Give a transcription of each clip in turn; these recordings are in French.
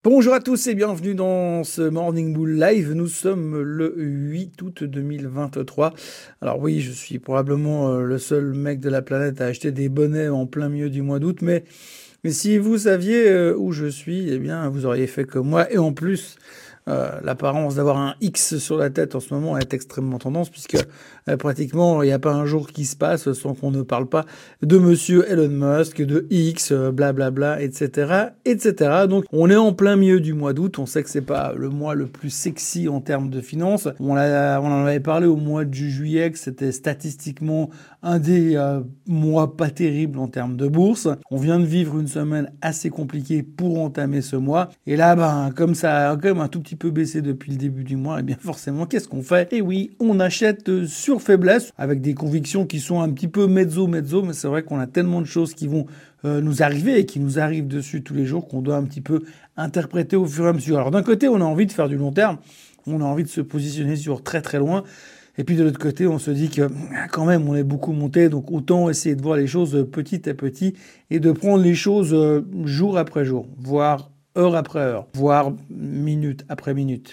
Bonjour à tous et bienvenue dans ce Morning Bull Live. Nous sommes le 8 août 2023. Alors oui, je suis probablement le seul mec de la planète à acheter des bonnets en plein milieu du mois d'août, mais si vous saviez où je suis, eh bien vous auriez fait comme moi. Et en plus, l'apparence d'avoir un X sur la tête en ce moment est extrêmement tendance, puisque pratiquement il n'y a pas un jour qui se passe sans qu'on ne parle pas de monsieur Elon Musk, de X, blablabla, etc., etc. Donc on est en plein milieu du mois d'août. On sait que c'est pas le mois le plus sexy en termes de finances. On en avait parlé au mois de juillet, que c'était statistiquement un des mois pas terribles en termes de bourse. On vient de vivre une semaine assez compliquée pour entamer ce mois. Et là, comme ça a quand même un tout petit peu baissé depuis le début du mois, et bien forcément, qu'est-ce qu'on fait? Et oui, on achète sur faiblesse, avec des convictions qui sont un petit peu mezzo, mais c'est vrai qu'on a tellement de choses qui vont nous arriver et qui nous arrivent dessus tous les jours qu'on doit un petit peu interpréter au fur et à mesure. Alors d'un côté, on a envie de faire du long terme, on a envie de se positionner sur très très loin. Et puis de l'autre côté, on se dit que quand même, on est beaucoup monté, donc autant essayer de voir les choses petit à petit et de prendre les choses jour après jour, voire heure après heure, voire minute après minute.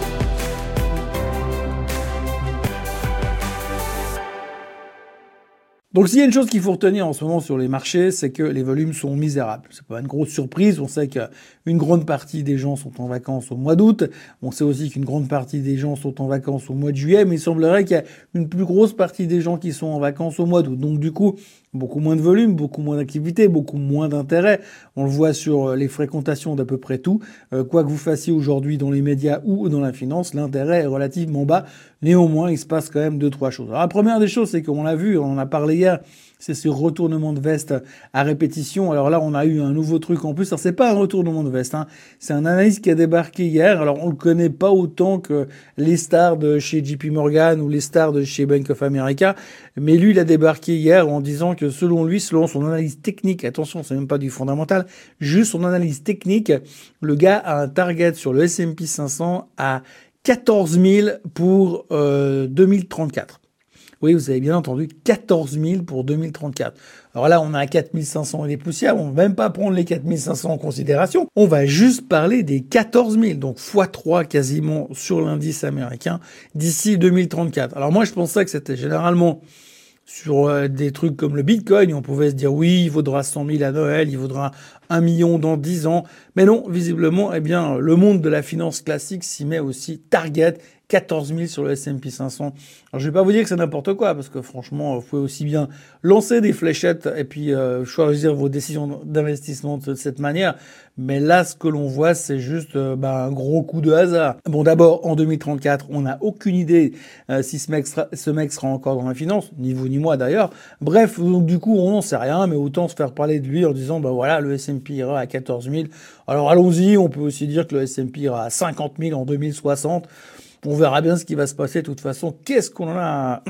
Donc s'il y a une chose qu'il faut retenir en ce moment sur les marchés, c'est que les volumes sont misérables. C'est pas une grosse surprise. On sait qu'une grande partie des gens sont en vacances au mois d'août. On sait aussi qu'une grande partie des gens sont en vacances au mois de juillet, mais il semblerait qu'il y a une plus grosse partie des gens qui sont en vacances au mois d'août. Donc du coup, beaucoup moins de volume, beaucoup moins d'activité, beaucoup moins d'intérêt. On le voit sur les fréquentations d'à peu près tout. Quoi que vous fassiez aujourd'hui dans les médias ou dans la finance, l'intérêt est relativement bas. Néanmoins, il se passe quand même deux, trois choses. Alors la première des choses, c'est qu'on l'a vu, on en a parlé hier, c'est ce retournement de veste à répétition. Alors là, on a eu un nouveau truc en plus. Alors c'est pas un retournement de veste, hein. C'est un analyste qui a débarqué hier. Alors on le connaît pas autant que les stars de chez JP Morgan ou les stars de chez Bank of America. Mais lui, il a débarqué hier en disant que selon lui, selon son analyse technique, attention, c'est même pas du fondamental, juste son analyse technique, le gars a un target sur le S&P 500 à 14 000 pour 2034. Oui, vous avez bien entendu, 14 000 pour 2034. Alors là, on a 4 500 et des poussières, on va même pas prendre les 4 500 en considération, on va juste parler des 14 000, donc x3 quasiment sur l'indice américain d'ici 2034. Alors moi, je pensais que c'était généralement sur des trucs comme le Bitcoin, on pouvait se dire oui, il vaudra 100 000 à Noël, il vaudra 1 million dans 10 ans. Mais non, visiblement, eh bien, le monde de la finance classique s'y met aussi. Target 14 000 sur le S&P 500. Alors, je vais pas vous dire que c'est n'importe quoi, parce que franchement, vous pouvez aussi bien lancer des fléchettes et puis choisir vos décisions d'investissement de cette manière. Mais là, ce que l'on voit, c'est juste un gros coup de hasard. Bon, d'abord, en 2034, on n'a aucune idée si ce mec sera encore dans la finance, ni vous ni moi d'ailleurs. Bref, donc du coup, on n'en sait rien, mais autant se faire parler de lui en disant, voilà, le S&P ira à 14 000. Alors allons-y, on peut aussi dire que le S&P ira à 50 000 en 2060. On verra bien ce qui va se passer. De toute façon, qu'est-ce qu'on a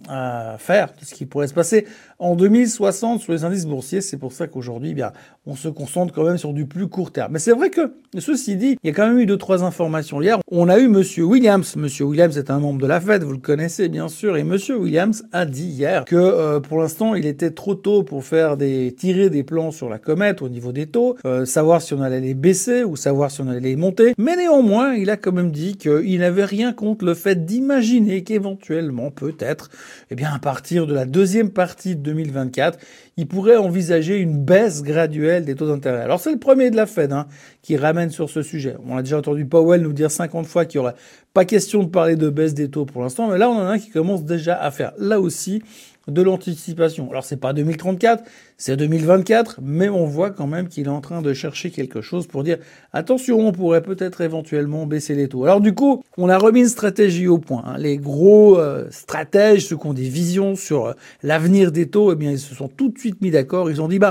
à faire de ce qui pourrait se passer en 2060 sur les indices boursiers? C'est pour ça qu'aujourd'hui, on se concentre quand même sur du plus court terme. Mais c'est vrai que, ceci dit, il y a quand même eu 2-3 informations hier. On a eu Monsieur Williams. Monsieur Williams est un membre de la Fed, vous le connaissez bien sûr. Et Monsieur Williams a dit hier que pour l'instant, il était trop tôt pour tirer des plans sur la comète au niveau des taux, savoir si on allait les baisser ou savoir si on allait les monter. Mais néanmoins, il a quand même dit qu'il n'avait rien contre le fait d'imaginer qu'éventuellement, peut-être, à partir de la deuxième partie de 2024, il pourrait envisager une baisse graduelle des taux d'intérêt. Alors c'est le premier de la Fed qui ramène sur ce sujet. On a déjà entendu Powell nous dire 50 fois qu'il n'y aurait pas question de parler de baisse des taux pour l'instant, mais là on en a un qui commence déjà à faire là aussi de l'anticipation. Alors c'est pas 2034, c'est 2024, mais on voit quand même qu'il est en train de chercher quelque chose pour dire attention, on pourrait peut-être éventuellement baisser les taux. Alors du coup, on a remis une stratégie au point. Les gros stratèges, ceux qui ont des visions sur l'avenir des taux, ils se sont tout de suite mis d'accord. Ils ont dit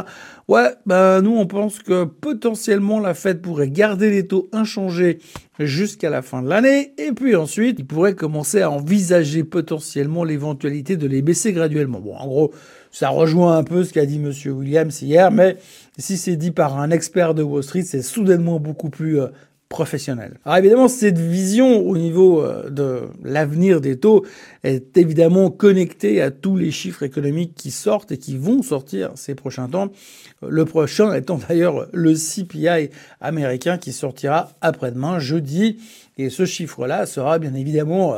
nous on pense que potentiellement la Fed pourrait garder les taux inchangés jusqu'à la fin de l'année, et puis ensuite, ils pourraient commencer à envisager potentiellement l'éventualité de les baisser graduellement. Bon, en gros, ça rejoint un peu ce qu'a dit Monsieur Williams hier, mais si c'est dit par un expert de Wall Street, c'est soudainement beaucoup plus professionnels. Alors évidemment, cette vision au niveau de l'avenir des taux est évidemment connectée à tous les chiffres économiques qui sortent et qui vont sortir ces prochains temps. Le prochain étant d'ailleurs le CPI américain qui sortira après-demain, jeudi. Et ce chiffre-là sera bien évidemment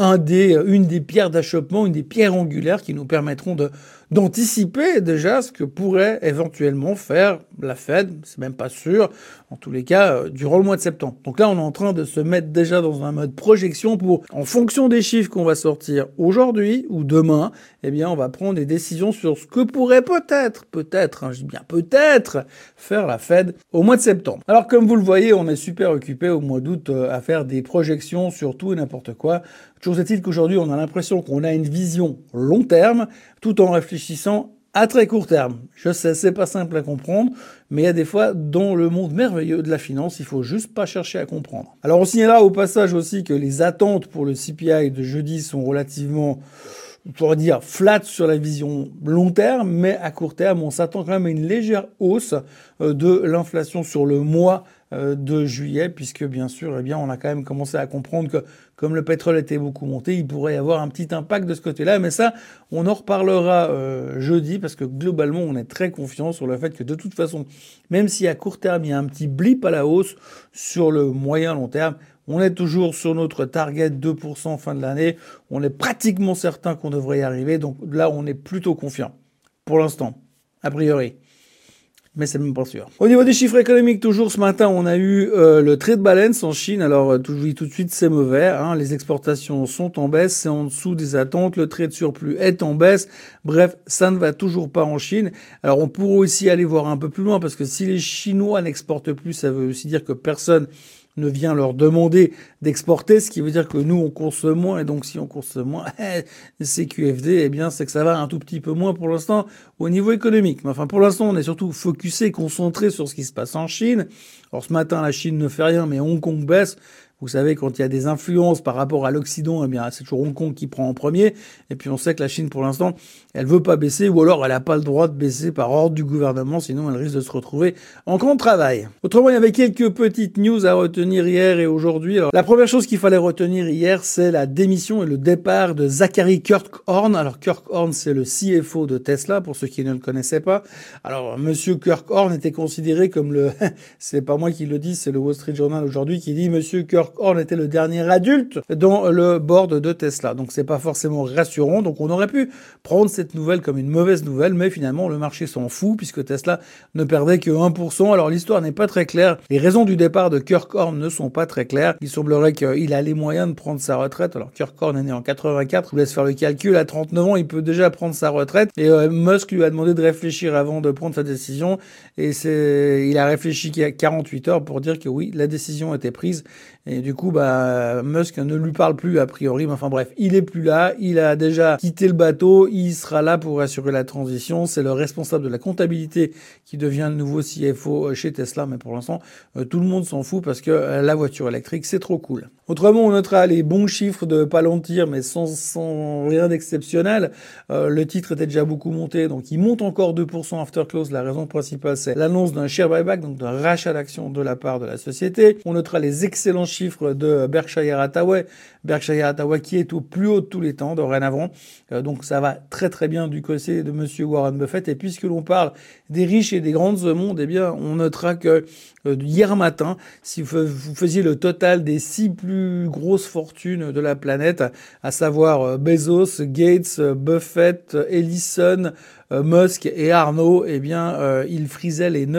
une des pierres d'achoppement, une des pierres angulaires qui nous permettront d'anticiper déjà ce que pourrait éventuellement faire la Fed. C'est même pas sûr. En tous les cas, durant le mois de septembre. Donc là, on est en train de se mettre déjà dans un mode projection pour, en fonction des chiffres qu'on va sortir aujourd'hui ou demain, eh bien, on va prendre des décisions sur ce que pourrait peut-être, je dis bien peut-être, faire la Fed au mois de septembre. Alors, comme vous le voyez, on est super occupé au mois d'août à faire des projections sur tout et n'importe quoi. Toujours est-il qu'aujourd'hui, on a l'impression qu'on a une vision long terme, tout en réfléchissant à très court terme. Je sais, c'est pas simple à comprendre, mais il y a des fois, dans le monde merveilleux de la finance, il faut juste pas chercher à comprendre. Alors, on signalera au passage aussi que les attentes pour le CPI de jeudi sont relativement, on pourrait dire, flat sur la vision long terme, mais à court terme, on s'attend quand même à une légère hausse de l'inflation sur le mois de juillet, puisque bien sûr, eh bien, on a quand même commencé à comprendre que comme le pétrole était beaucoup monté, il pourrait y avoir un petit impact de ce côté-là, mais ça, on en reparlera jeudi, parce que globalement, on est très confiant sur le fait que de toute façon, même si à court terme, il y a un petit blip à la hausse, sur le moyen long terme, on est toujours sur notre target 2% fin de l'année, on est pratiquement certain qu'on devrait y arriver, donc là, on est plutôt confiant, pour l'instant, a priori. Mais c'est même pas sûr. Au niveau des chiffres économiques, toujours ce matin, on a eu le trade balance en Chine. Alors, tout de suite, c'est mauvais. Hein. Les exportations sont en baisse, c'est en dessous des attentes. Le trade surplus est en baisse. Bref, ça ne va toujours pas en Chine. Alors, on pourrait aussi aller voir un peu plus loin, parce que si les Chinois n'exportent plus, ça veut aussi dire que personne ne vient leur demander d'exporter, ce qui veut dire que nous, on consomme moins, et donc si on consomme moins, c'est QFD, eh bien, c'est que ça va un tout petit peu moins pour l'instant au niveau économique. Mais enfin, pour l'instant, on est surtout focusé, concentré sur ce qui se passe en Chine. Alors, ce matin, la Chine ne fait rien, mais Hong Kong baisse. Vous savez, quand il y a des influences par rapport à l'Occident, eh bien, c'est toujours Hong Kong qui prend en premier. Et puis, on sait que la Chine, pour l'instant, elle veut pas baisser, ou alors elle n'a pas le droit de baisser par ordre du gouvernement, sinon elle risque de se retrouver en camp de travail. Autrement, il y avait quelques petites news à retenir hier et aujourd'hui. Alors, la première chose qu'il fallait retenir hier, c'est la démission et le départ de Zachary Kirkhorn. Alors, Kirkhorn, c'est le CFO de Tesla, pour ceux qui ne le connaissaient pas. Alors, monsieur Kirkhorn était considéré comme c'est pas moi qui le dis, c'est le Wall Street Journal aujourd'hui qui dit monsieur Kirkhorn était le dernier adulte dans le board de Tesla. Donc c'est pas forcément rassurant. Donc on aurait pu prendre cette nouvelle comme une mauvaise nouvelle, mais finalement le marché s'en fout puisque Tesla ne perdait que 1%. Alors l'histoire n'est pas très claire. Les raisons du départ de Kirkhorn ne sont pas très claires. Il semblerait qu'il a les moyens de prendre sa retraite. Alors Kirkhorn est né en 84. Je vous laisse faire le calcul. À 39 ans, il peut déjà prendre sa retraite. Et Musk lui a demandé de réfléchir avant de prendre sa décision. Et il a réfléchi 48 heures pour dire que oui, la décision était prise. Et du coup, Musk ne lui parle plus a priori. Mais enfin bref, il est plus là. Il a déjà quitté le bateau. Il sera là pour assurer la transition. C'est le responsable de la comptabilité qui devient le nouveau CFO chez Tesla. Mais pour l'instant, tout le monde s'en fout parce que la voiture électrique, c'est trop cool. Autrement, on notera les bons chiffres de Palantir, mais sans rien d'exceptionnel. Le titre était déjà beaucoup monté, donc il monte encore 2% after close. La raison principale, c'est l'annonce d'un share buyback, donc d'un rachat d'actions de la part de la société. On notera les excellents chiffres de Berkshire Hathaway. Berkshire Hathaway qui est au plus haut de tous les temps dorénavant. Donc ça va très très bien du côté de monsieur Warren Buffett. Et puisque l'on parle des riches et des grandes au monde, eh bien on notera que hier matin, si vous faisiez le total des 6 plus grosses fortunes de la planète, à savoir Bezos, Gates, Buffett, Ellison, Musk et Arnault, eh bien ils frisaient les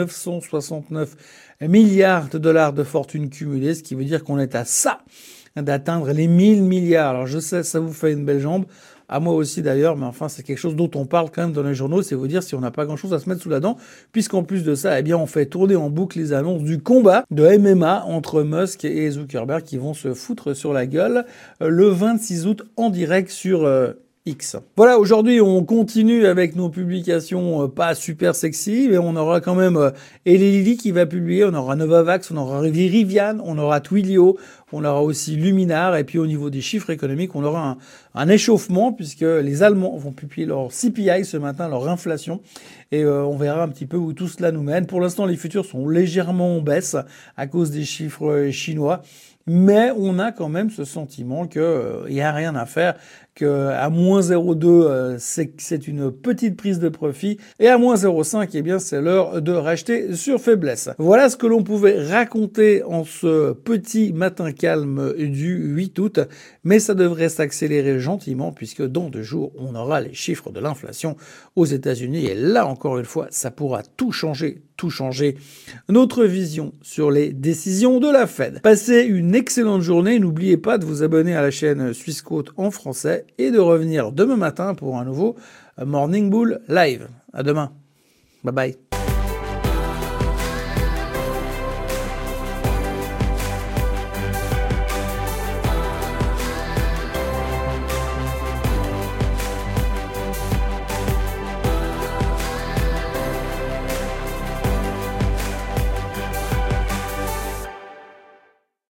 969 milliards de dollars de fortune cumulée, ce qui veut dire qu'on est à ça d'atteindre les 1000 milliards. Alors je sais, ça vous fait une belle jambe. À moi aussi d'ailleurs, mais enfin c'est quelque chose dont on parle quand même dans les journaux, c'est vous dire si on n'a pas grand-chose à se mettre sous la dent, puisqu'en plus de ça, eh bien on fait tourner en boucle les annonces du combat de MMA entre Musk et Zuckerberg qui vont se foutre sur la gueule le 26 août en direct sur X. Voilà, aujourd'hui on continue avec nos publications pas super sexy, mais on aura quand même Eli Lilly qui va publier, on aura Novavax, on aura Rivian, on aura Twilio, on aura aussi Luminar, et puis au niveau des chiffres économiques, on aura un échauffement puisque les Allemands vont publier leur CPI ce matin, leur inflation, et on verra un petit peu où tout cela nous mène. Pour l'instant, les futurs sont légèrement en baisse à cause des chiffres chinois. Mais on a quand même ce sentiment que y a rien à faire, que à moins 0,2 c'est une petite prise de profit, et à moins 0,5 eh bien c'est l'heure de racheter sur faiblesse. Voilà ce que l'on pouvait raconter en ce petit matin calme du 8 août, mais ça devrait s'accélérer gentiment puisque dans 2 jours on aura les chiffres de l'inflation aux États-Unis, et là encore une fois ça pourra tout changer notre vision sur les décisions de la Fed. Passez une excellente journée. N'oubliez pas de vous abonner à la chaîne Swissquote en français et de revenir demain matin pour un nouveau Morning Bull Live. À demain. Bye bye.